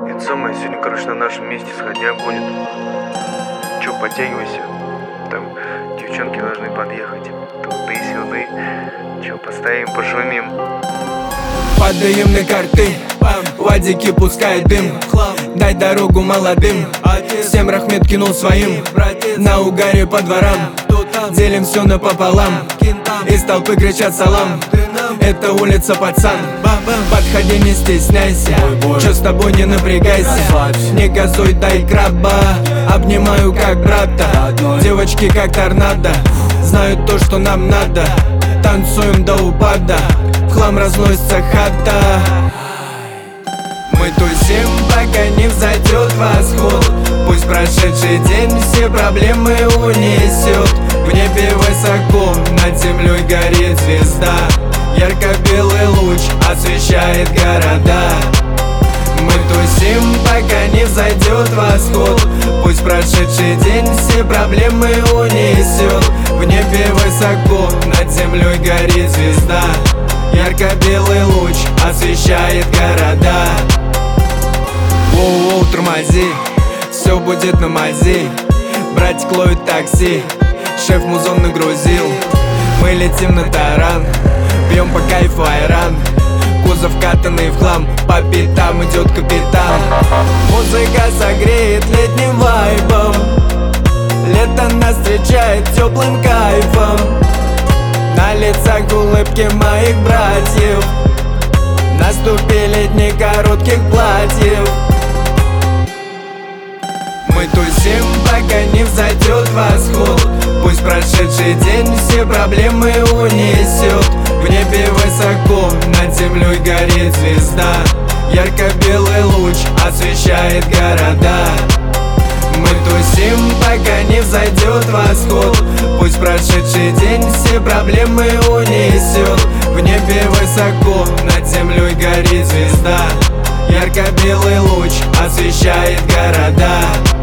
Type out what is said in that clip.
Это самое, сегодня, короче, на нашем месте сходня будет. Чё, подтягивайся. Там девчонки должны подъехать. Туды-сюды. Чё, постоим, пошумим. Падаем на карты, вадики пускает дым. Дай дорогу молодым, всем рахмет кинул своим. На угаре по дворам, делим все напополам. Из толпы кричат салам, это улица, пацан. Подходи, не стесняйся, чё с тобой, не напрягайся. Не газуй, дай краба, обнимаю как брата. Девочки как торнадо, знают то, что нам надо. Танцуем до упада, в хлам разносится хата. Мы тусим, пока не взойдет восход. Пусть прошедший день все проблемы унесет. В небе высоко, над землей горит звезда. Ярко-белый луч освещает города. Мы тусим, пока не взойдет восход. Пусть прошедший день все проблемы унесет. В небе высоко, над землей горит звезда. Ярко-белый луч освещает города. Воу-воу, тормози, все будет на мази. Братик ловит такси, шеф музон нагрузил. Мы летим на таран, пьем по кайфу айран. Кузов катанный в хлам, по пятам идет капитан. Музыка согреет летним вайбом. Лето нас встречает теплым кайфом. На лицах улыбки моих братьев. Наступили дни коротких платьев. Мы тусим, пока не взойдет восход. Пусть прошедший день все проблемы унесет. В небе высоко, над землей горит звезда. Ярко-белый луч освещает города. Мы тусим, пока не взойдет восход. Пусть прошедший день все проблемы унесет. В небе высоко, над землей горит звезда. Ярко-белый луч освещает города.